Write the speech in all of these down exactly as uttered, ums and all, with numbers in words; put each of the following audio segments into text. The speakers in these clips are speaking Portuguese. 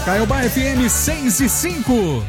Caiobá F M seis e cinco.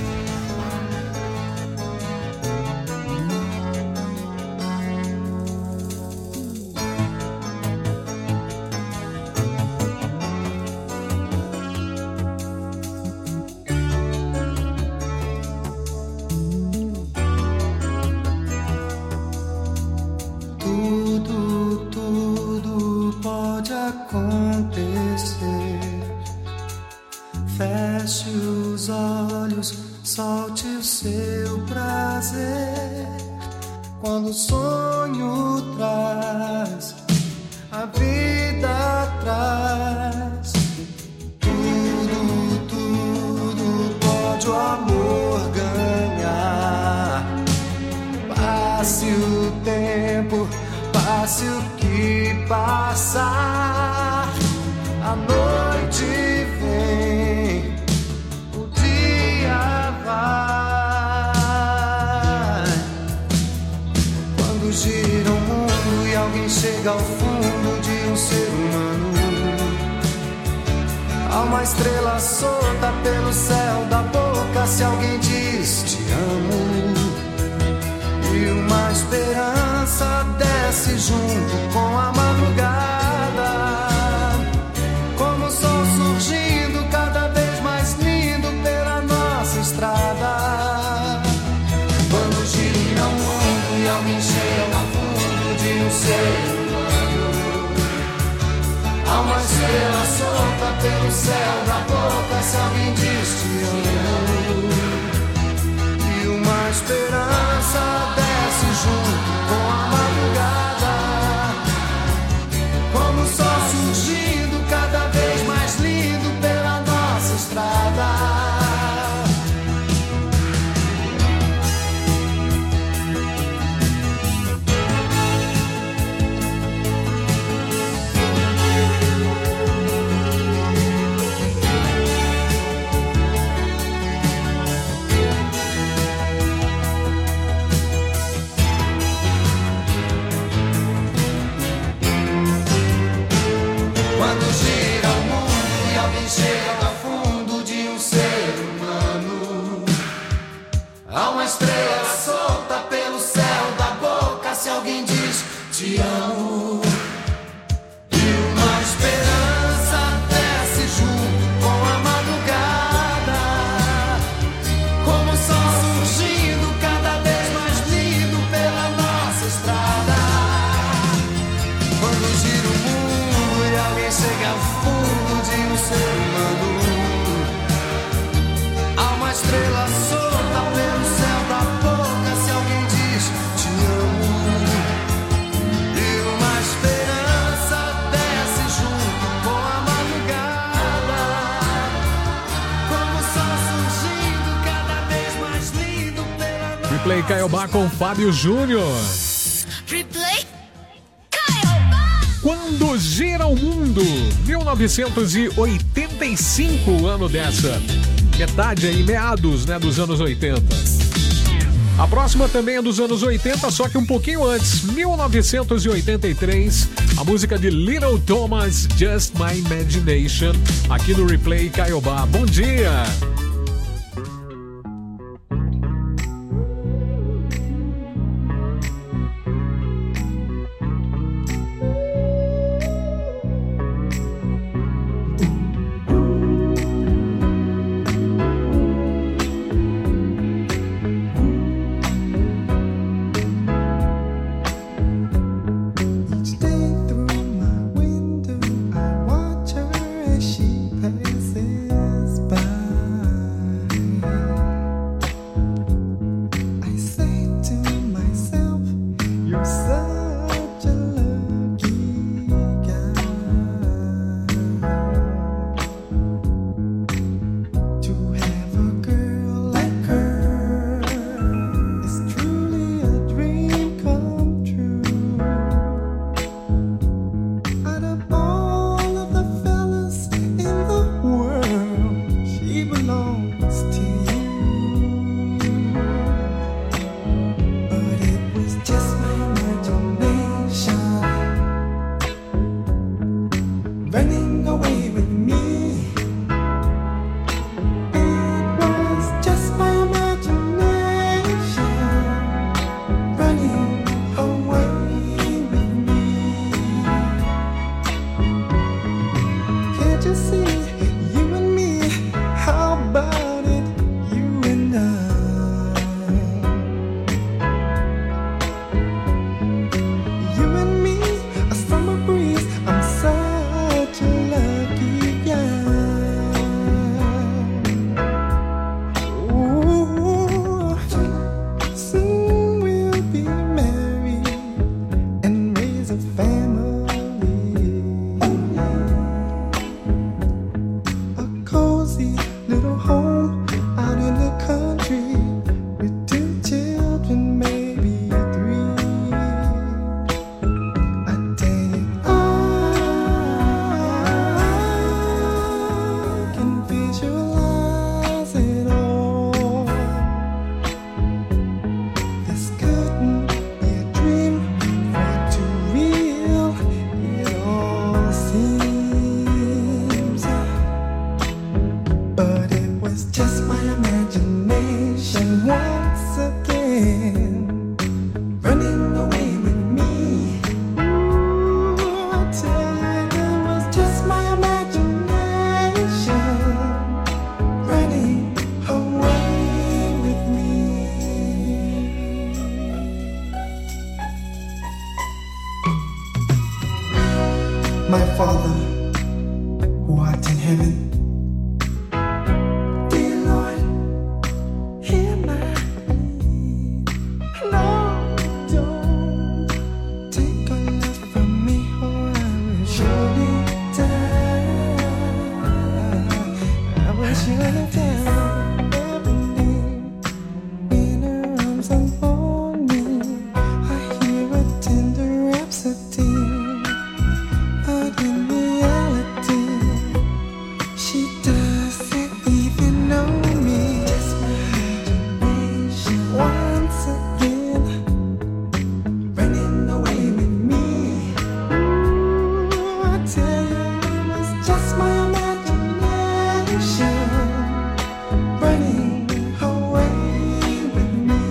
Replay Caiobá com Fábio Júnior. Replay Caiobá. Quando gira o mundo, mil novecentos e oitenta e cinco, o ano dessa. Metade aí, meados, né, dos anos oitenta. A próxima também é dos anos oitenta, só que um pouquinho antes, mil novecentos e oitenta e três, a música de Little Thomas, Just My Imagination, aqui no Replay Caiobá. Bom dia! My Father, who art in heaven, dear Lord, hear my plea. Lord, don't take your love from me, or I will surely die. I will surely die. Everything in her arms upon me, I hear a tender rhapsody. But in reality, she doesn't even know me. Just my imagination once again running away with me. Ooh, I tell you, it was just my imagination running away with me.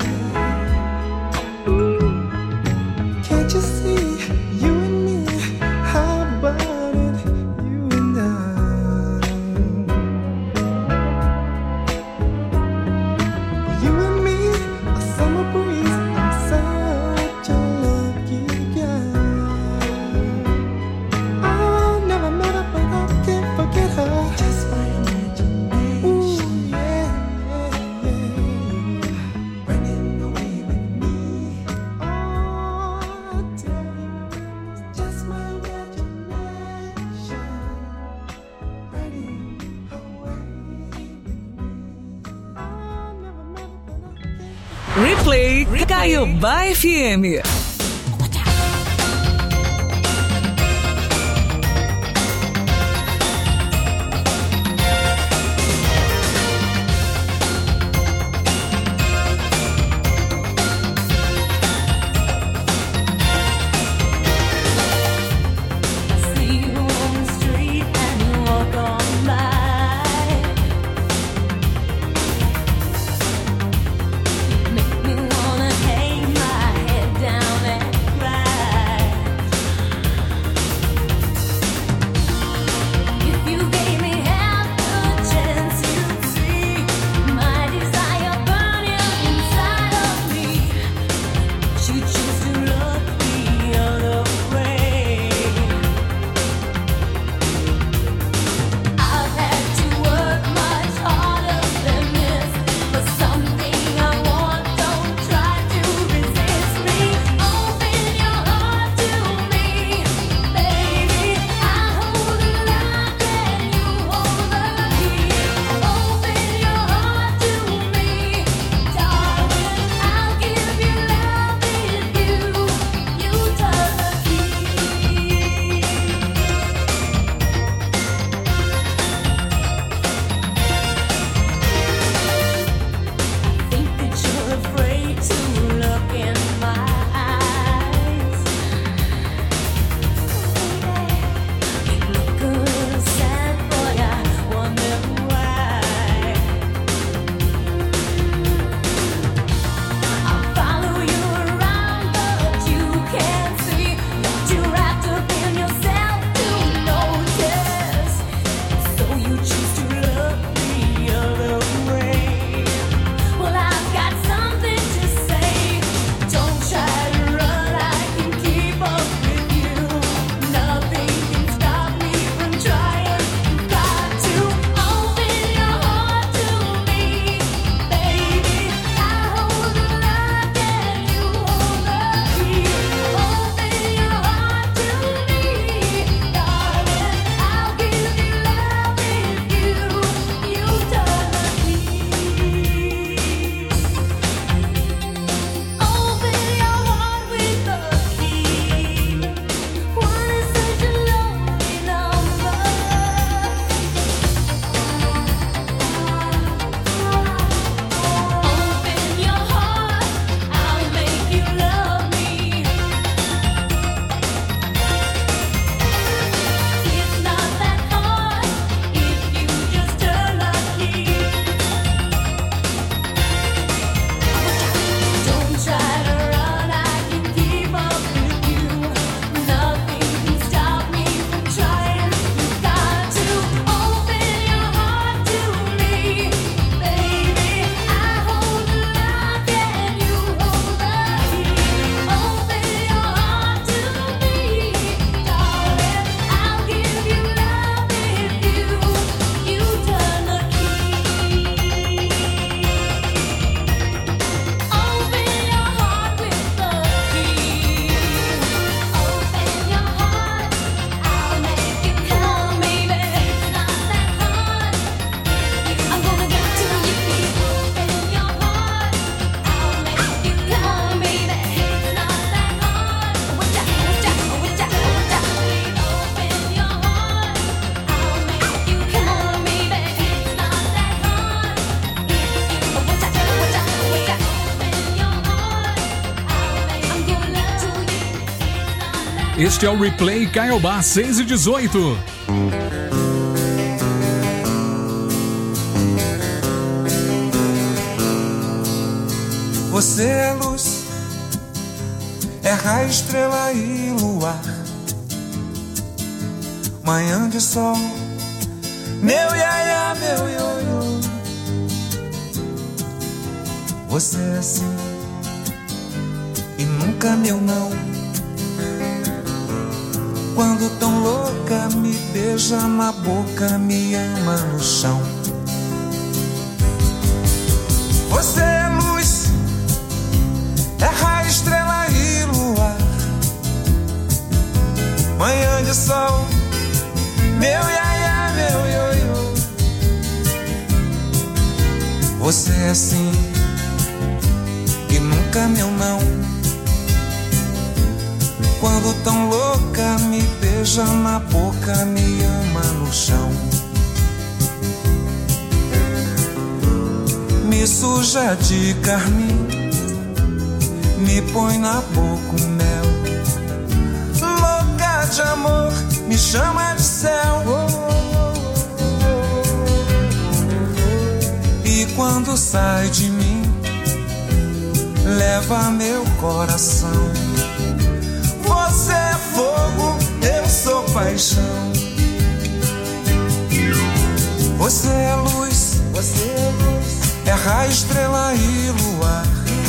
Ooh, can't you see? You and me, how about it? You and I. You and me, a summer breeze. I'm such a lucky guy. I never met her, but I can't forget her. Just my imagination. Ooh, yeah, yeah, yeah. Running away with me. Oh, I tell you, it's just my imagination. Running away with me. I never met her, but I can't. Replay Caiobá F M. See you on the street and you walk on by. Make me wanna hang my head down Este é o Replay Caiobá seis e dezoito. Você é luz, é raio, estrela e luar. Manhã de sol, meu iaia, meu ioiô. Você é assim e nunca meu não. Quando tão louca me beija na boca, me ama no chão. Você é luz, é raio, estrela e luar. Manhã de sol, meu iaia, meu ioiô. Você é assim e nunca meu não. Quando tão louca me beija na boca, me ama no chão. Me suja de carmim, me põe na boca o mel. Louca de amor, me chama de céu. E quando sai de mim, leva meu coração. Você é fogo, eu sou paixão. Você é luz, você é luz, é raio, estrela e luar.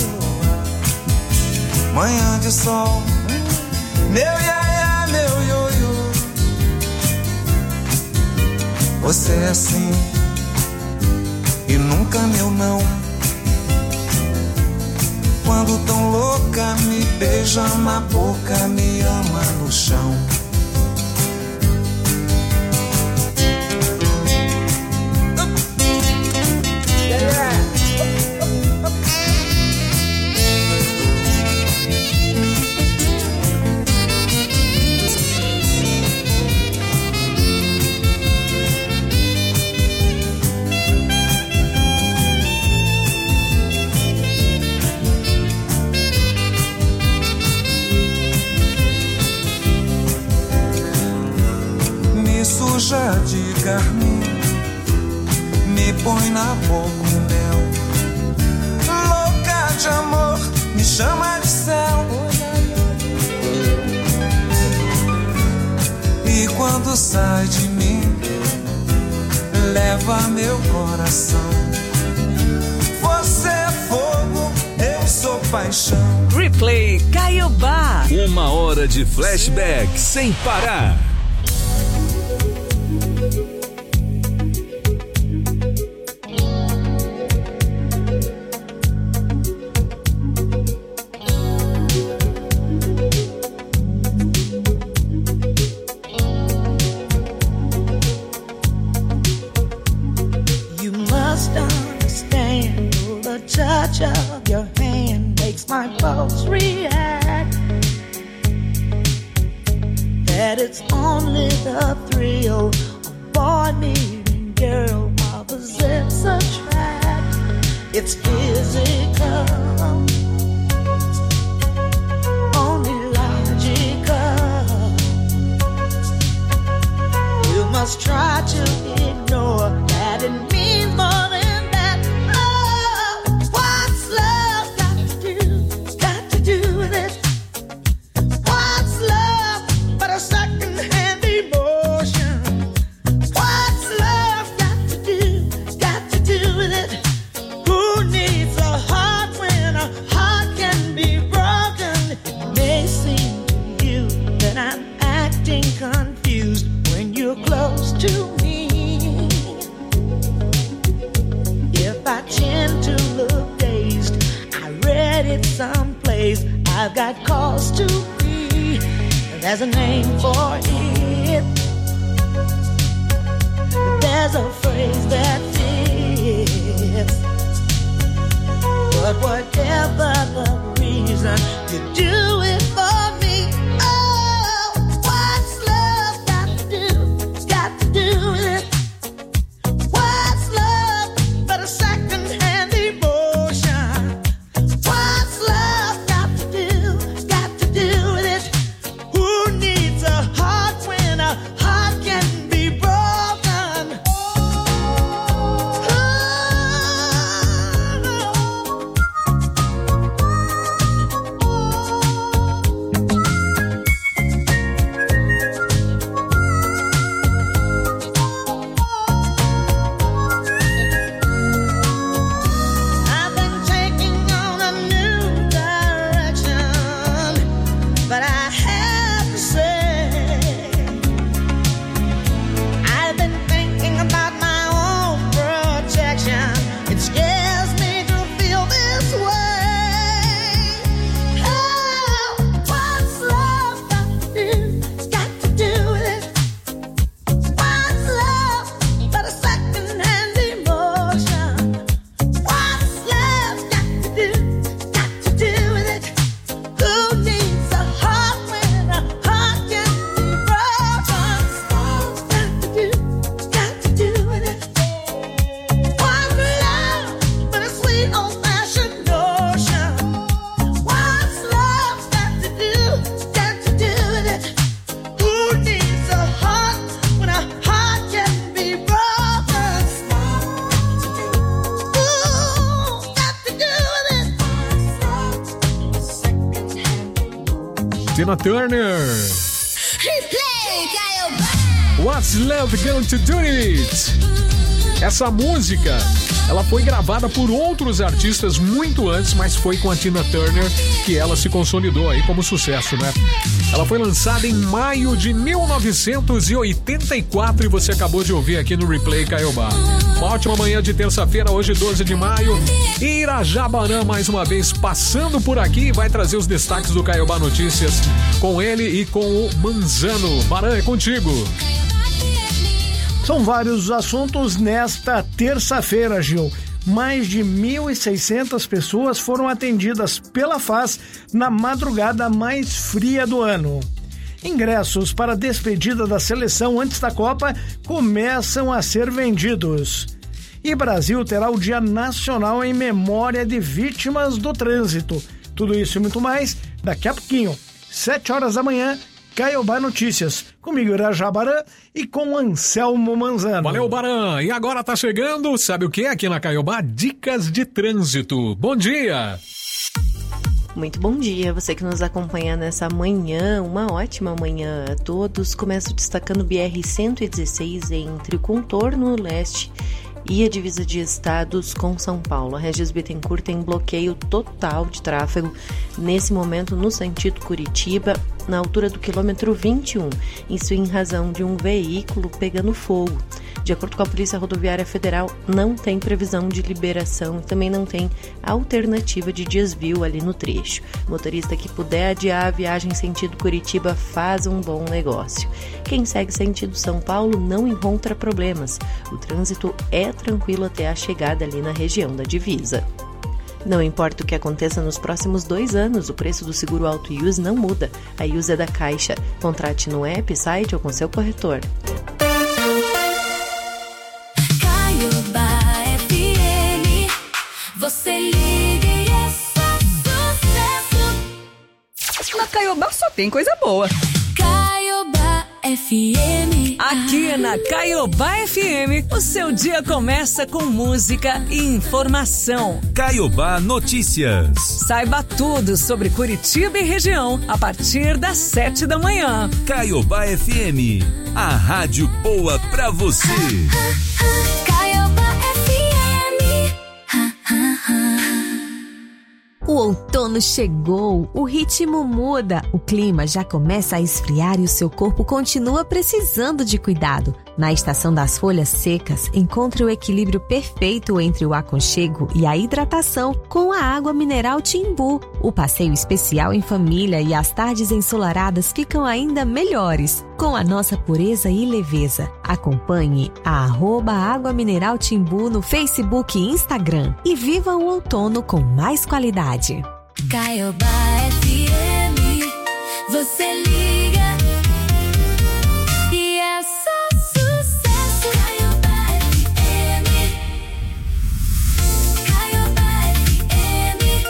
Manhã de sol, meu iaia, meu ioiô. Você é assim e nunca meu não. Quando tão louca me beija na boca, me ama no chão. Suja de carmim, me põe na boca o mel. Louca de amor, me chama de céu. E quando sai de mim, leva meu coração. Você é fogo, eu sou paixão. Replay Caiobá. Uma hora de flashback sem parar. Of your hand makes my pulse react. That it's only the thrill of boy meeting girl, opposites attract. It's physical, only logical. You must try to ignore that it means more than I've got cause to be. There's a name for it. There's a phrase that fits. But whatever the reason, you do it for me. Oh, what's love got to do? Got to do with it. What's love but a second-hand emotion? What's love got to do? Got to do with it. Who needs Tina Turner. Replay, Caiobá. What's Love Going to Do It? Essa música, ela foi gravada por outros artistas muito antes, mas foi com a Tina Turner que ela se consolidou aí como sucesso, né? Ela foi lançada em maio de mil novecentos e oitenta e quatro e você acabou de ouvir aqui no Replay Caiobá. Uma ótima manhã de terça-feira, hoje doze de maio. Irajabarã mais uma vez passando por aqui e vai trazer os destaques do Caiobá Notícias com ele e com o Manzano. Barã, é contigo. São vários os assuntos nesta terça-feira, Gil. Mais de mil e seiscentas pessoas foram atendidas pela F A S na madrugada mais fria do ano. Ingressos para a despedida da seleção antes da Copa começam a ser vendidos. E Brasil terá o Dia Nacional em memória de vítimas do trânsito. Tudo isso e muito mais daqui a pouquinho, sete horas da manhã, Caiobá Notícias, comigo Irajabarã e com Anselmo Manzano. Valeu, Barã. E agora tá chegando, sabe o que aqui na Caiobá? Dicas de trânsito. Bom dia! Muito bom dia, você que nos acompanha nessa manhã, uma ótima manhã a todos. Começo destacando o B R cento e dezesseis entre o contorno leste e a divisa de estados com São Paulo. A Regis Bittencourt tem bloqueio total de tráfego nesse momento no sentido Curitiba, na altura do quilômetro vinte e um, isso em razão de um veículo pegando fogo. De acordo com a Polícia Rodoviária Federal, não tem previsão de liberação e também não tem alternativa de desvio ali no trecho. O motorista que puder adiar a viagem sentido Curitiba faz um bom negócio. Quem segue sentido São Paulo não encontra problemas. O trânsito é tranquilo até a chegada ali na região da divisa. Não importa o que aconteça nos próximos dois anos, o preço do seguro Auto I U S não muda. A I U S é da Caixa. Contrate no app, site ou com seu corretor. Caiobá F M, você liga e é só sucesso. Na Caiobá só tem coisa boa. Caiobá F M. Aqui na Caiobá F M, o seu dia começa com música e informação. Caiobá Notícias. Saiba tudo sobre Curitiba e região a partir das sete da manhã. Caiobá F M, a rádio boa pra você. Caiobá F M. O outono chegou, o ritmo muda, o clima já começa a esfriar e o seu corpo continua precisando de cuidado. Na estação das folhas secas, encontre o equilíbrio perfeito entre o aconchego e a hidratação com a água mineral Timbu. O passeio especial em família e as tardes ensolaradas ficam ainda melhores, com a nossa pureza e leveza. Acompanhe a arroba Água Mineral Timbu no Facebook e Instagram e viva o outono com mais qualidade. Caiobá F M, você liga e é só sucesso. Caiobá F M, Caiobá F M,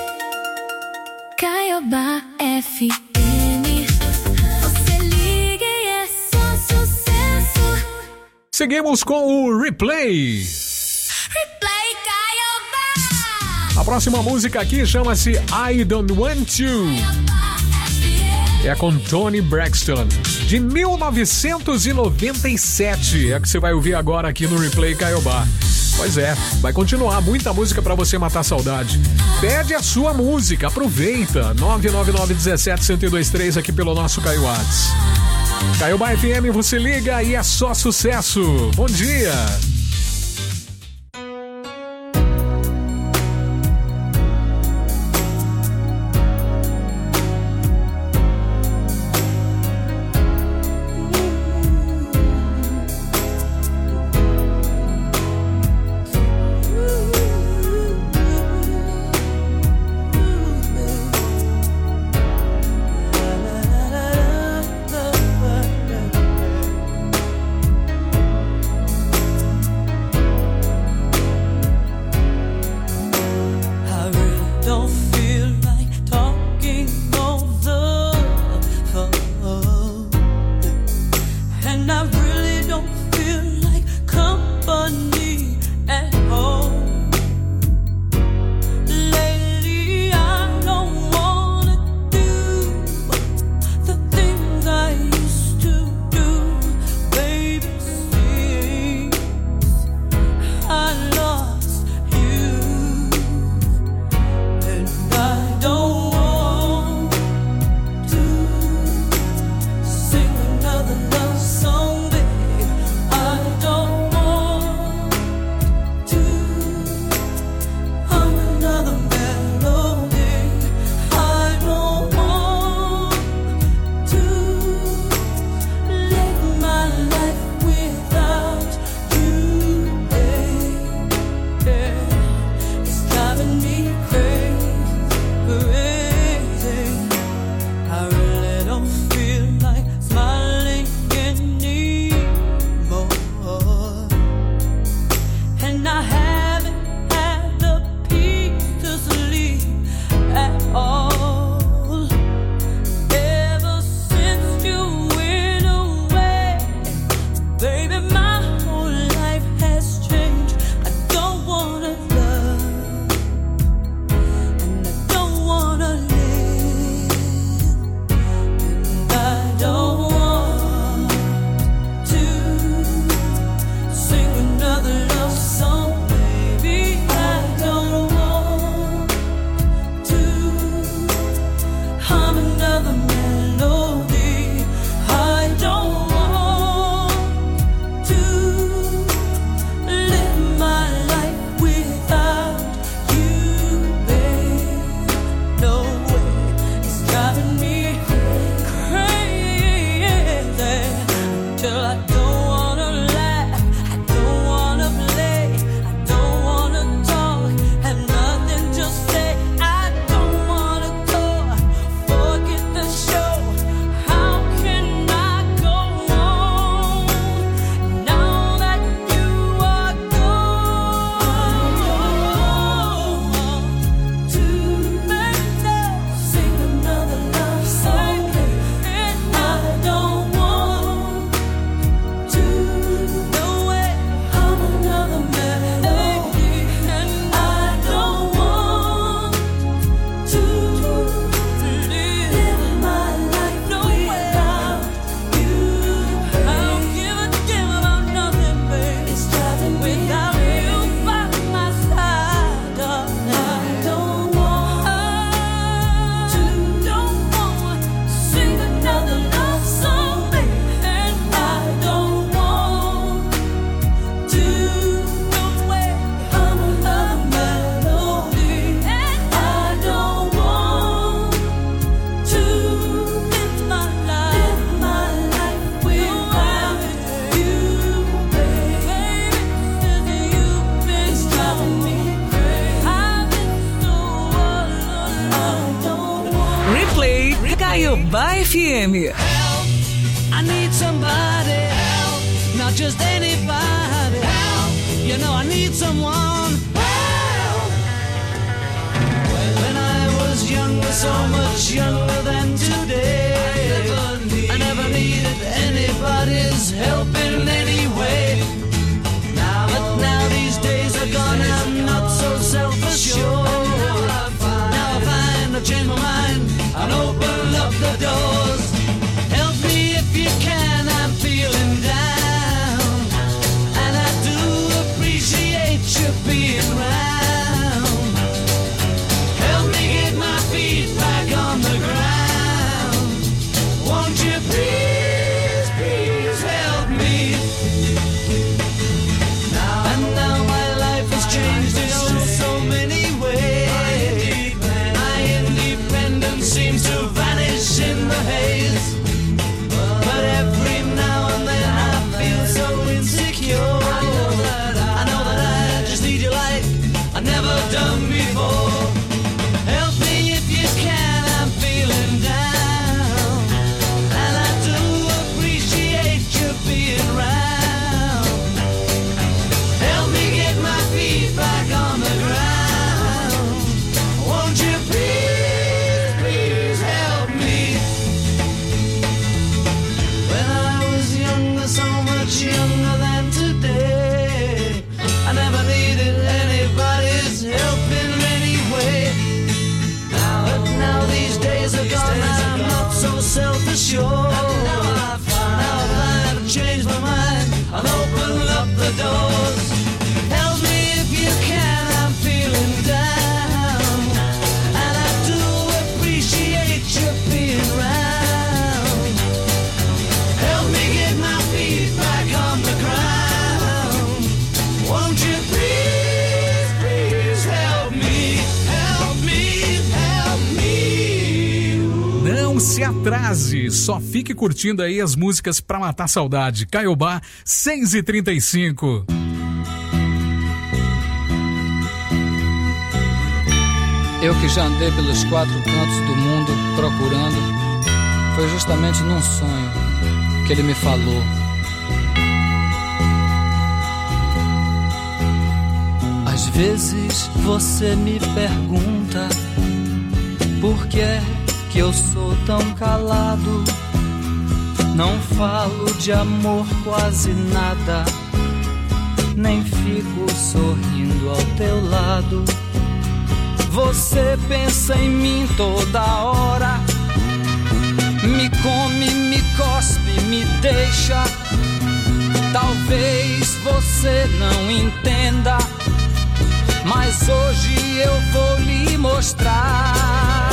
Caiobá F M, você liga e é só sucesso. Seguimos com o Replay. Replay Caiobá. A próxima música aqui chama-se I Don't Want You. É com Toni Braxton, de mil novecentos e noventa e sete. É a que você vai ouvir agora aqui no Replay Caiobá. Pois é, vai continuar muita música pra você matar a saudade. Pede a sua música, aproveita. nove nove nove um sete, um zero dois três aqui pelo nosso Caio Whats. Caiobá F M, você liga e é só sucesso. Bom dia. Caiobá F M. I need somebody help, not just anybody help. You know I need someone help. When I was younger, so much younger than today, I never, need, I never needed anybody's help in any way. Now, but now these days are gone, I'm not so self-assured. Now I find, now I find I've changed my mind and open up the doors. Help me if you can, I'm feeling down, and I do appreciate you being round. Help me get my feet back on the ground. Won't you please, please help me? Now, and now my life has changed in oh so many ways. My independence seems to vanish in the haze. But every now and then I feel so insecure. I know that I, I know that I just need you like I've never done before. Help me if you can, I'm feeling down, and I do appreciate you being round. Help me get my feet back on the ground. Won't you please, please help me? When I was younger, so much younger than today, I never needed anybody's help in any way. Now, but now these days are gone, I'm not so self-assured. Now I find, now I find I've changed my mind and open up the doors. Help me if you can, I'm feeling down, and I do appreciate you being round. Help me get my feet back on the ground. Won't you please, please help me, help me, help me. Não se atrase, só fique curtindo aí as músicas pra matar saudade. Caiobá, seis e trinta e cinco. Eu que já andei pelos quatro cantos do mundo procurando, foi justamente num sonho que ele me falou. Às vezes você me pergunta por que é que eu sou tão calado. Não falo de amor quase nada, nem fico sorrindo ao teu lado. Você pensa em mim toda hora, me come, me cospe, me deixa. Talvez você não entenda, mas hoje eu vou lhe mostrar.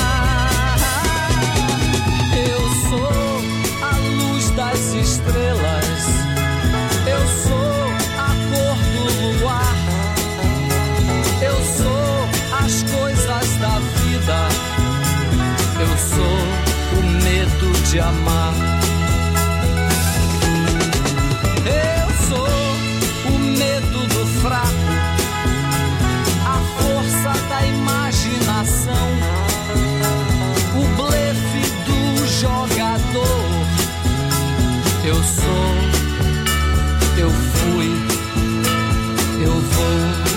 Eu sou a luz das estrelas, eu sou a cor do luar, eu sou as coisas da vida, eu sou o medo de amar. Eu sou o medo do fraco, a força da imaginação, o blefe do jogador. Eu sou, eu fui, eu vou.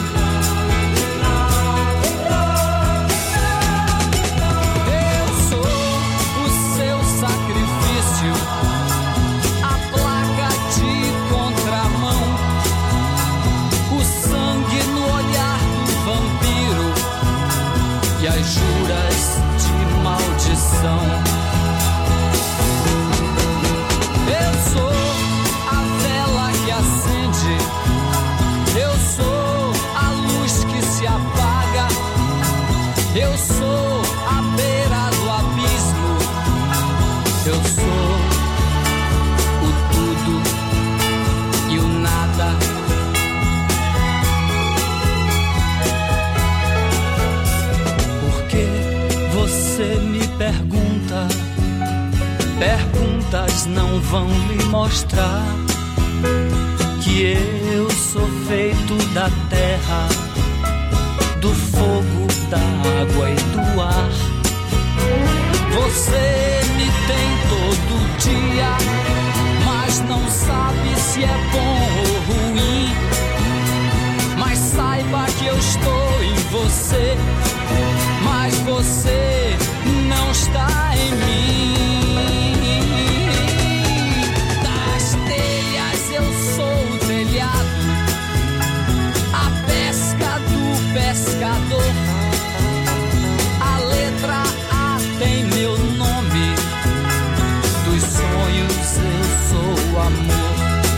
E as juras de maldição. Eu sou a vela que acende, eu sou a luz que se apaga, eu sou a beira do abismo, eu sou o tudo e o nada. Você me pergunta, perguntas não vão lhe mostrar que eu sou feito da terra, do fogo, da água e do ar. Você me se é bom ou ruim, mas saiba que eu estou em você, mas você não está em mim. Das telhas eu sou o telhado, a pesca do pescador, a letra A tem meu nome, dos sonhos eu sou o amor.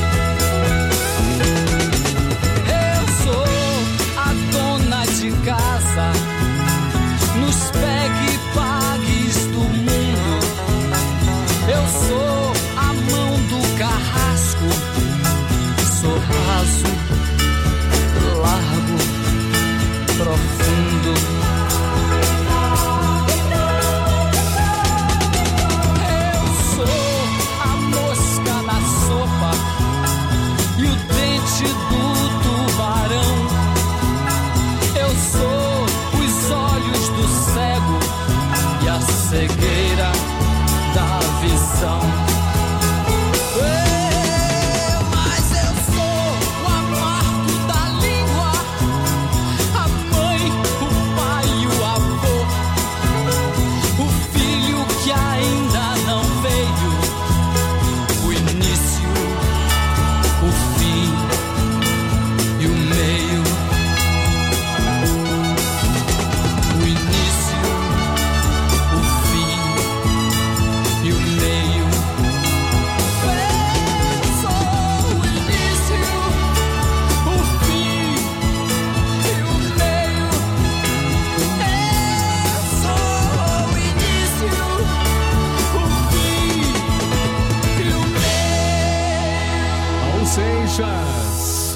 Eu sou a dona de casa, nos pegue e pagues do mundo. Eu sou a mão do carrasco, sou raso, largo, profundo. Eu sou a mosca na sopa e o dente do tubarão. Eu sou os olhos do cego e a cegueira da visão. Eu, mas eu sou o amargo da língua, a mãe, o pai e o avô, o filho que ainda não veio, o início, o fim e o meio. O início, o fim e o meio. Eu sou o início, o fim e o meio. Eu sou o início, o fim e o meio. Raul Seixas.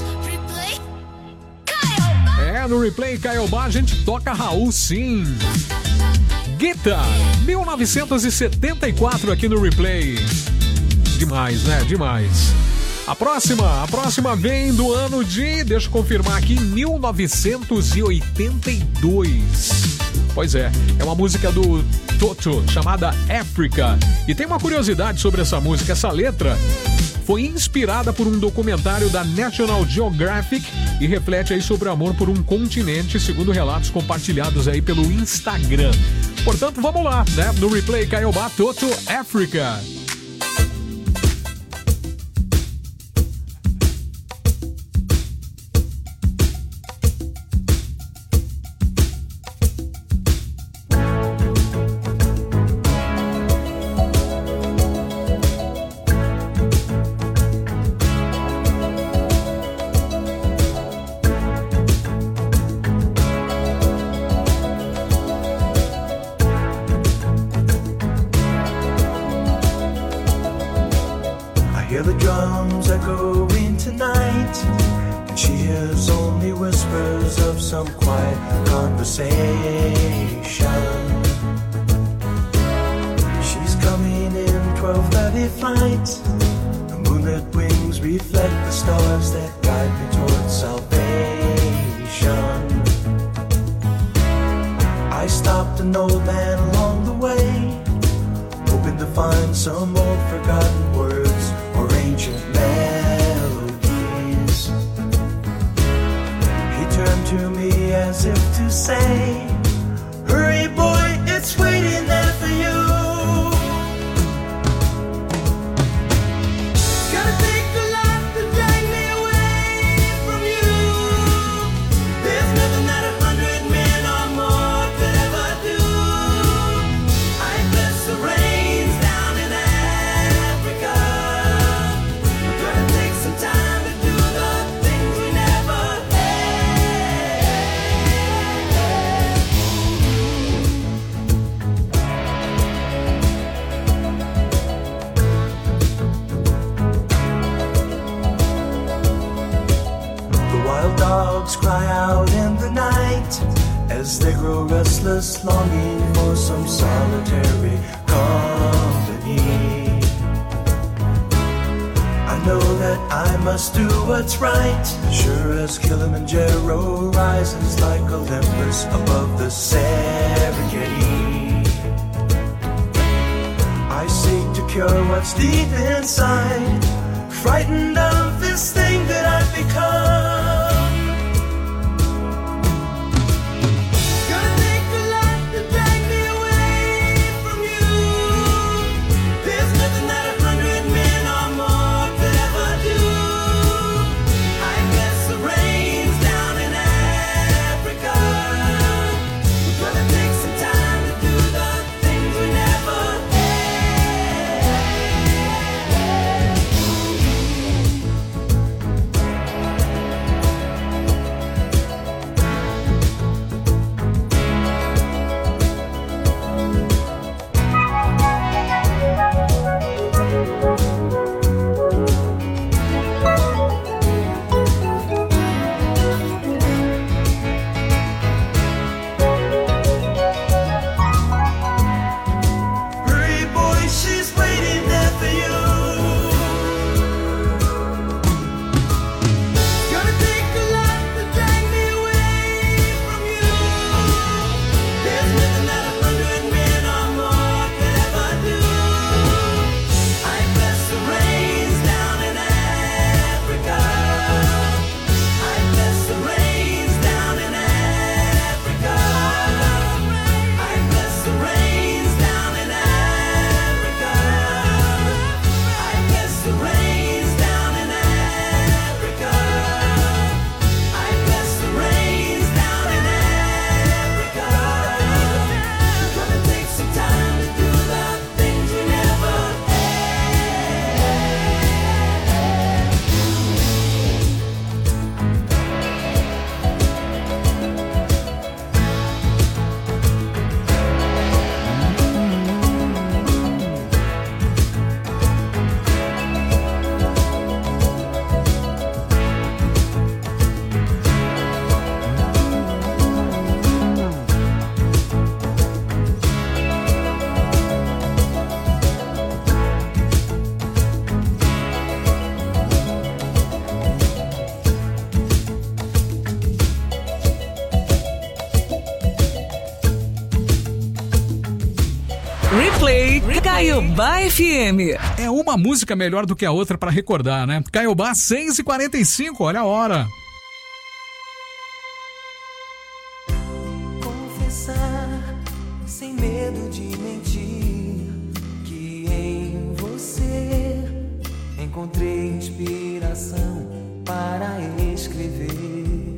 É, no Replay Caiobá a gente toca Raul, sim. Guita, mil novecentos e setenta e quatro aqui no Replay. Demais, né? Demais. A próxima, a próxima vem do ano de, deixa eu confirmar aqui, mil novecentos e oitenta e dois. Pois é, é uma música do Toto, chamada Africa. E tem uma curiosidade sobre essa música, essa letra foi inspirada por um documentário da National Geographic e reflete aí sobre o amor por um continente, segundo relatos compartilhados aí pelo Instagram. Portanto, vamos lá, né? No Replay Caiobá, Toto, Africa. Hear the drums echoing tonight, and she hears only whispers of some quiet conversation. She's coming in twelve thirty flight. The moonlit wings reflect the stars that guide me towards salvation. I stopped an old man along the way, hoping to find some old forgotten words or ancient melodies. He turned to me as if to say, hurry boy, it's waiting there for you. Gotta take the life to drag me away from you. There's nothing that a hundred men or more could ever do. I bless the rains down in Africa. Gonna take some time to do the things we never The wild dogs cry out in the night as they grow restless, longing for some solitary company. I know that I must do what's right, sure as Kilimanjaro rises like Olympus above the Serengeti. I seek to cure what's deep inside, frightened of this thing that I've become. Gonna take a lot to drag me away from you. There's nothing that a hundred men or more could ever do. I guess the rain's down in Africa. We're gonna take some time to do the things we never Hurry, boy, she's waiting there for you. Gonna take a lot to drag me away from you. There's nothing that a hundred men or more could ever do. I guess the rain's down in Africa. I guess the rain's down in Africa. I guess the rain's down in Africa. I guess the rain's down in Africa. I guess the rain's down in Africa. We're gonna take some time to do the things we never Replay Caiobá F M. É uma música melhor do que a outra pra recordar, né? Caiobá seis e quarenta e cinco, olha a hora. confessar, sem medo de mentir, que em você encontrei inspiração para escrever.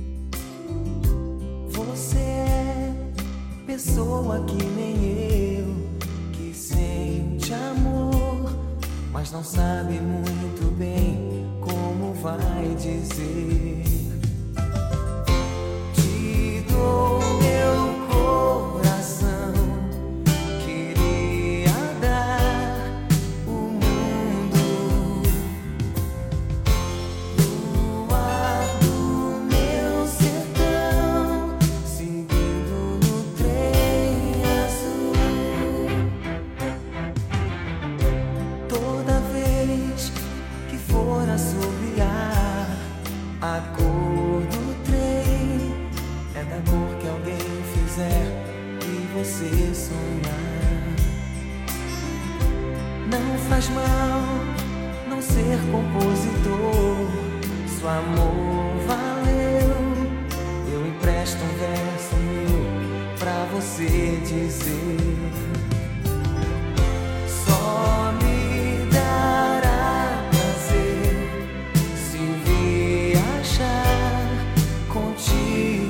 Você é pessoa que nem eu, que sente amor, mas não sabe muito bem como vai dizer. Te dou meu coração, queria dar o mundo. Luar do meu sertão, seguindo no trem azul. Toda vez que for assobiar, a cor do trem é da cor que alguém fizer e você sonhar. Não faz mal não ser compositor, se o amor valeu, eu empresto um verso meu pra você dizer. Só me dará prazer se viajar contigo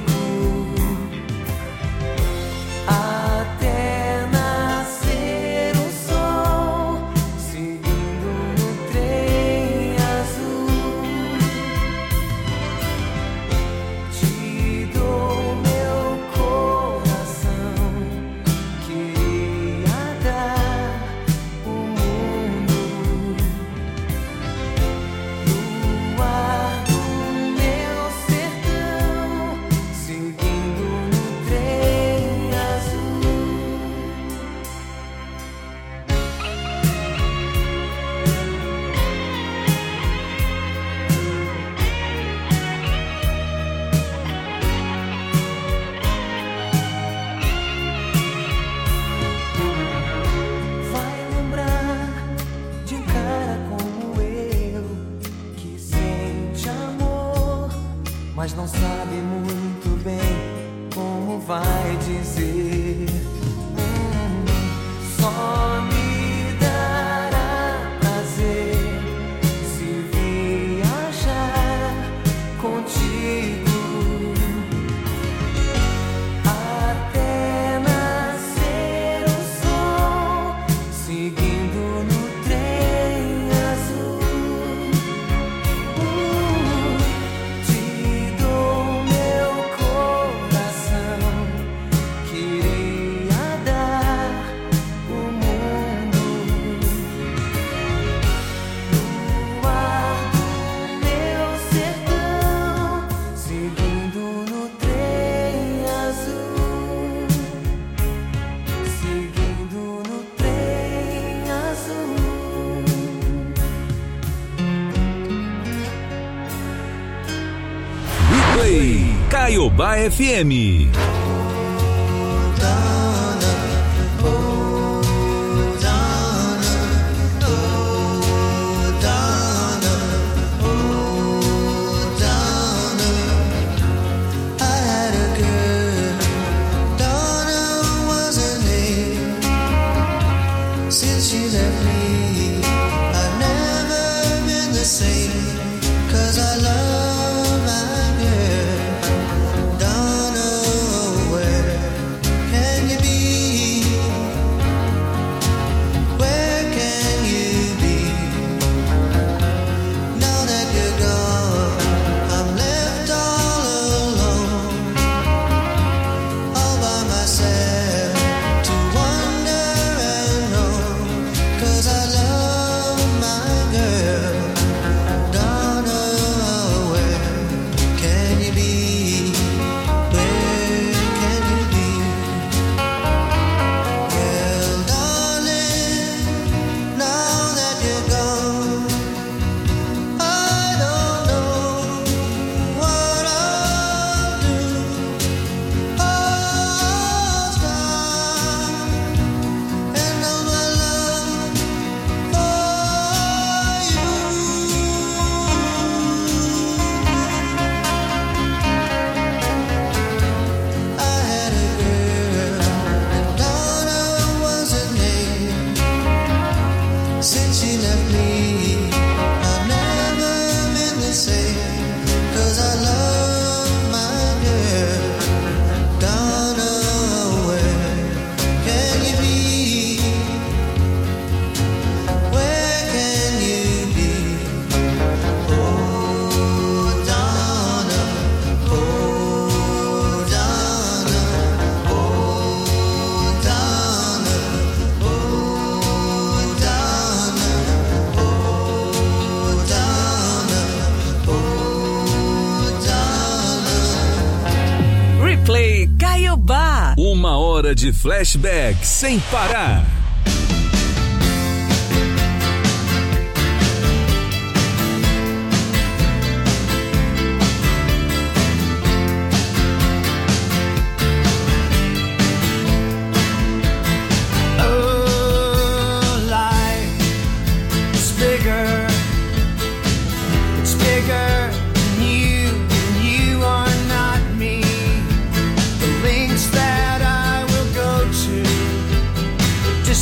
até nascer o sol, seguindo no trem azul. Te dou meu coração, que mas não sabe muito bem como vai dizer. Hum, só me dará prazer se viajar contigo até nascer o sol, seguindo no trem azul. Uh, te dou meu coração, queria dar o mundo no ar do meu sertão, seguindo no trem azul, seguindo no trem azul. Replay Caiobá F M. Since she left me, I've never been the same. 'Cause I love my girl. Donna, where can you be? Where can you be? Now that you're gone, I'm left all alone, all by myself to wonder and roam. 'Cause I love my girl. Donna, where can you be? Where can you be? Well, darling, now that you're gone, I don't know what I'll do. I'll start and all my love for you. I had a girl, and Donna was her name. Since she left me, I've never been the same. 'Cause I love my girl. Donna, where can you be? Where can you be? Oh, Donna, oh, Donna, oh, Donna, oh, Donna, oh, Donna, oh, Donna. Replay Caiobá. Uma hora de flashback sem parar. Oh, life is bigger. It's bigger than you, and you are not me. The links that I will go to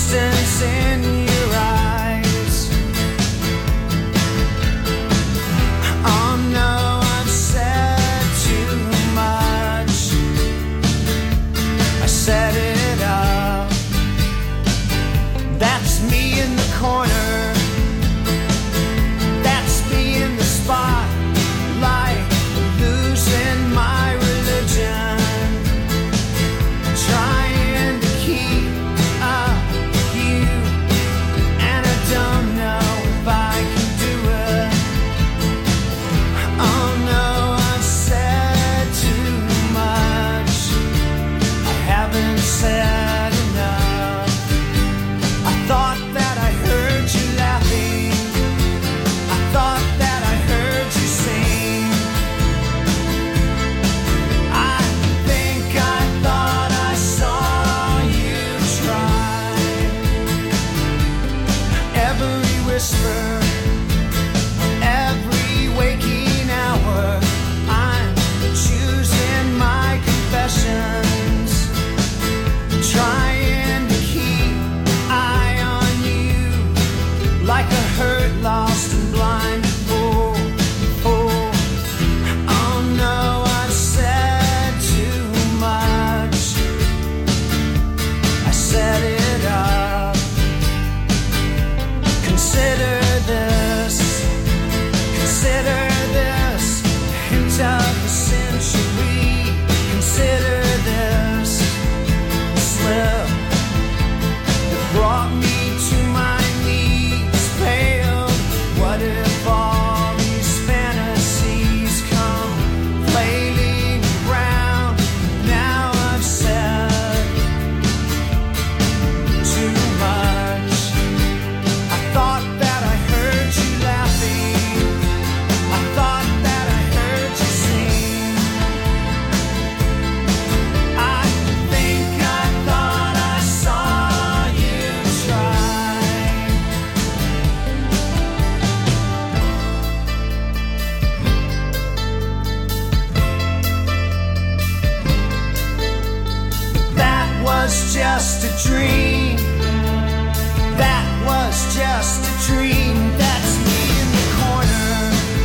dream. That was just a dream. That's me in the corner.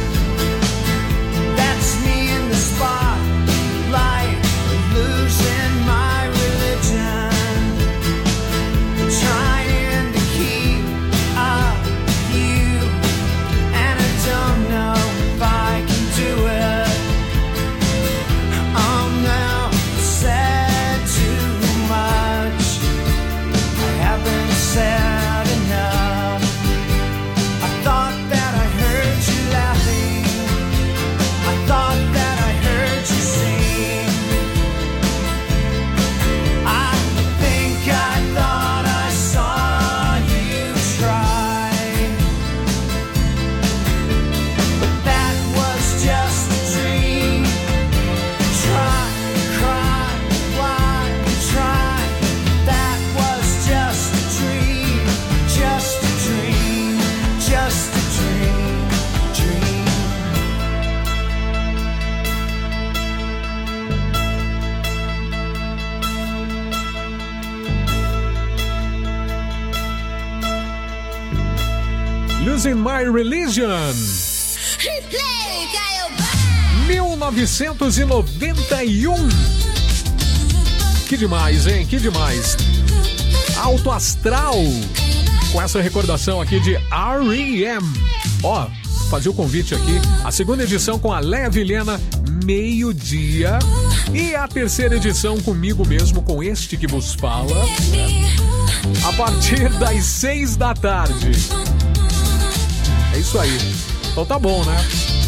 That's me in the spotlight, losing my religion, trying to keep up with you, and I don't know if I can do it. Oh no, I said too much. I haven't said enough. I thought that I heard you laughing. I thought that I heard you sing. I think I thought I saw you try. But that was just a dream. Try, cry, why try? That was just a dream. Just a dream. Just a dream. Dream. Losing My Religion. mil novecentos e noventa e um. Que demais, hein? Que demais. Alto Astral. Com essa recordação aqui de R E M. Ó, fazer o convite aqui. A segunda edição com a Léa Vilhena, meio-dia. E a terceira edição comigo mesmo, com este que vos fala, né? A partir das seis da tarde. É isso aí. Então tá bom, né?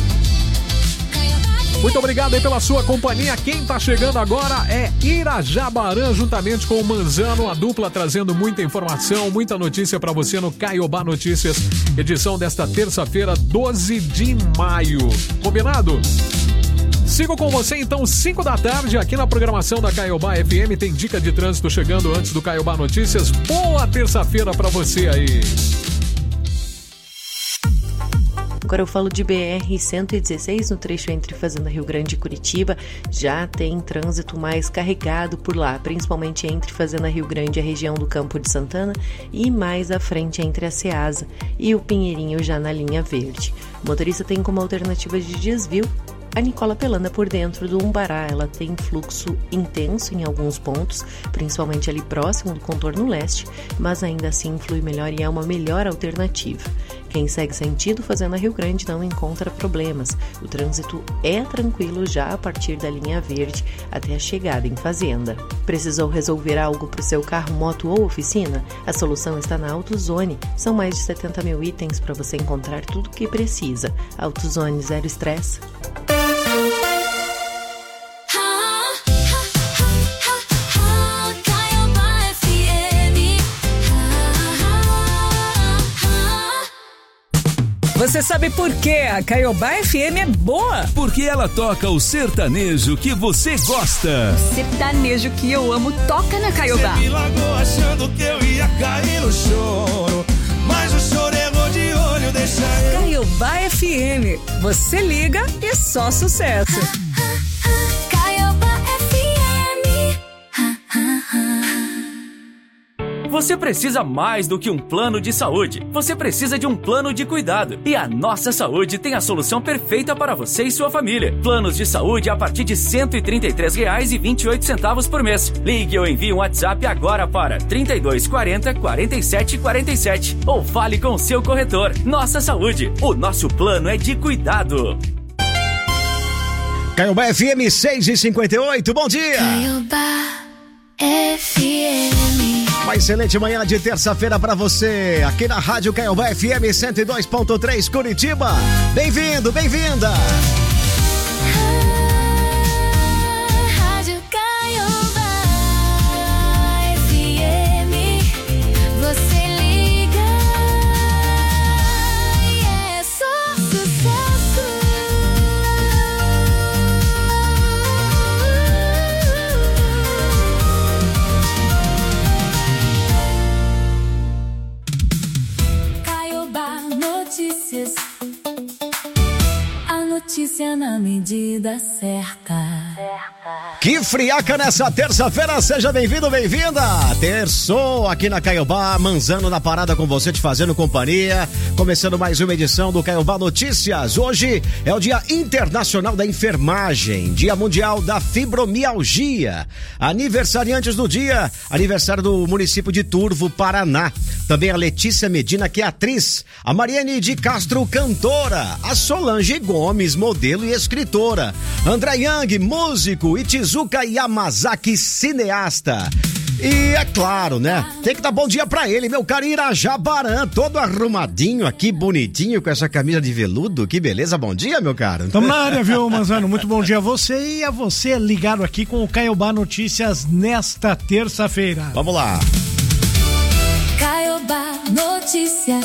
Muito obrigado aí pela sua companhia. Quem tá chegando agora é Irajabarã, juntamente com o Manzano, a dupla trazendo muita informação, muita notícia pra você no Caiobá Notícias, edição desta terça-feira, doze de maio. Combinado? Sigo com você então, cinco da tarde, aqui na programação da Caiobá F M. Tem dica de trânsito chegando antes do Caiobá Notícias. Boa terça-feira pra você aí. Agora eu falo de B R cento e dezesseis, no trecho entre Fazenda Rio Grande e Curitiba. Já tem trânsito mais carregado por lá, principalmente entre Fazenda Rio Grande e a região do Campo de Santana, e mais à frente entre a Ceasa e o Pinheirinho, já na linha verde. O motorista tem como alternativa de desvio a Nicola Pelanda por dentro do Umbará. Ela tem fluxo intenso em alguns pontos, principalmente ali próximo do contorno leste, mas ainda assim flui melhor e é uma melhor alternativa. Quem segue sentido Fazenda Rio Grande não encontra problemas. O trânsito é tranquilo já a partir da linha verde até a chegada em Fazenda. Precisou resolver algo para o seu carro, moto ou oficina? A solução está na AutoZone. São mais de setenta mil itens para você encontrar tudo o que precisa. AutoZone, zero estresse. Você sabe por que a Caiobá F M é boa? Porque ela toca o sertanejo que você gosta. Sertanejo que eu amo toca na Caiobá. Você me largou achando que eu ia cair no choro, mas o choro errou de olho, deixa eu. Caiobá F M. Você liga e só sucesso. Você precisa mais do que um plano de saúde. Você precisa de um plano de cuidado. E a Nossa Saúde tem a solução perfeita para você e sua família. Planos de saúde a partir de cento e trinta e três reais e vinte e oito centavos por mês. Ligue ou envie um WhatsApp agora para trinta e dois quarenta, quarenta e sete quarenta e sete ou fale com o seu corretor. Nossa Saúde, o nosso plano é de cuidado. Caiobá F M seis e cinquenta e oito, bom dia! Caiobá F M. Uma excelente manhã de terça-feira pra você, aqui na Rádio Caiobá F M cento e dois ponto três Curitiba. Bem-vindo, bem-vinda! Rádio Caiobá F M. Você liga e é só sucesso. Caiobá Notícias. A notícia na medida certa. Que friaca nessa terça-feira, seja bem-vindo, bem-vinda. Terçou aqui na Caiobá, Manzano na parada com você, te fazendo companhia. Começando mais uma edição do Caiobá Notícias. Hoje é o Dia Internacional da Enfermagem, Dia Mundial da Fibromialgia. Aniversariantes do dia, aniversário do município de Turvo, Paraná. Também a Letícia Medina, que é atriz. A Mariane de Castro, cantora. A Solange Gomes, modelo e escritora. André Yang, músico. E Tizuka Yamazaki, cineasta. E é claro, né? Tem que dar bom dia pra ele, meu caro Irajá Baran, todo arrumadinho aqui, bonitinho, com essa camisa de veludo. Que beleza, bom dia, meu caro. Tamo na área, viu, Manzano? Muito bom dia a você e a você ligado aqui com o Caiobá Notícias nesta terça-feira. Vamos lá. Caiobá Notícias.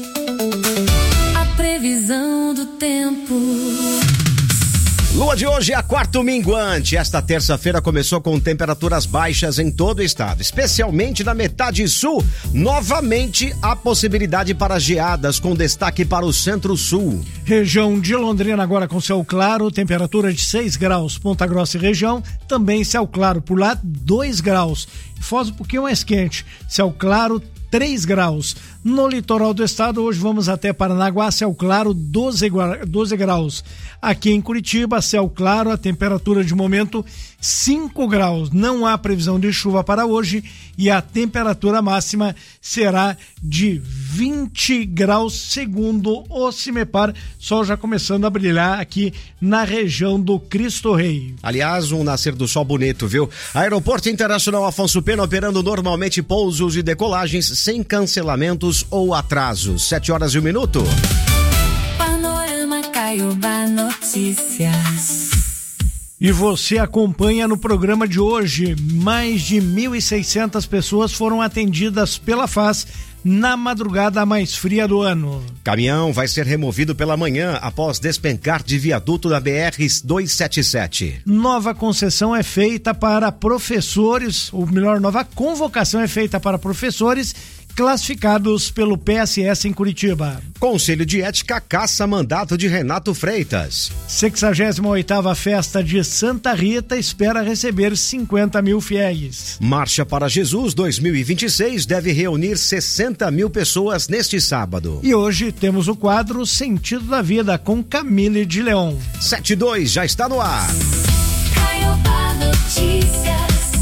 A previsão do tempo. Lua de hoje é a quarto minguante. Esta terça-feira começou com temperaturas baixas em todo o estado, especialmente na metade sul. Novamente, há possibilidade para geadas, com destaque para o centro-sul. Região de Londrina agora com céu claro, temperatura de seis graus. Ponta Grossa e região, também céu claro. Por lá, dois graus. Foz um pouquinho mais quente. Céu claro, três graus. No litoral do estado, hoje vamos até Paranaguá, céu claro, doze graus. Aqui em Curitiba, céu claro, a temperatura de momento cinco graus. Não há previsão de chuva para hoje e a temperatura máxima será de vinte graus, segundo o CIMEPAR. Sol já começando a brilhar aqui na região do Cristo Rei. Aliás, um nascer do sol bonito, viu? Aeroporto Internacional Afonso Pena operando normalmente pousos e decolagens sem cancelamentos ou atrasos. Sete horas e um minuto. Panorama Caiobá Notícias. E você acompanha no programa de hoje, mais de mil e seiscentas pessoas foram atendidas pela F A S na madrugada mais fria do ano. Caminhão vai ser removido pela manhã após despencar de viaduto da B R duzentos e setenta e sete. Nova concessão é feita para professores, ou melhor, nova convocação é feita para professores classificados pelo P S S em Curitiba. Conselho de Ética caça mandato de Renato Freitas. sexagésima oitava Festa de Santa Rita espera receber cinquenta mil fiéis. Marcha para Jesus dois mil e vinte e seis deve reunir sessenta mil pessoas neste sábado. E hoje temos o quadro Sentido da Vida com Camille de Leon. sete e dois já está no ar. Caiobá Notícias.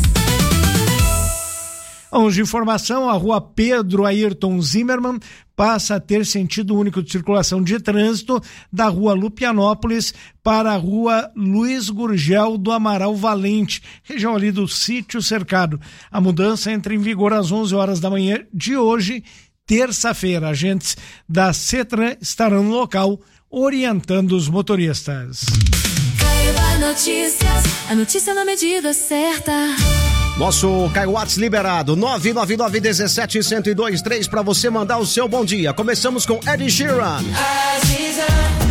Vamos de informação, a rua Pedro Ayrton Zimmermann passa a ter sentido único de circulação de trânsito da rua Lupianópolis para a rua Luiz Gurgel do Amaral Valente, região ali do Sítio Cercado. A mudança entra em vigor às onze horas da manhã de hoje, terça-feira. Agentes da CETRAN estarão no local orientando os motoristas. Caiobá Notícias, a notícia na medida certa. Nosso Caio Whats liberado, nove nove nove um sete um zero dois três para você mandar o seu bom dia. Começamos com Ed Sheeran.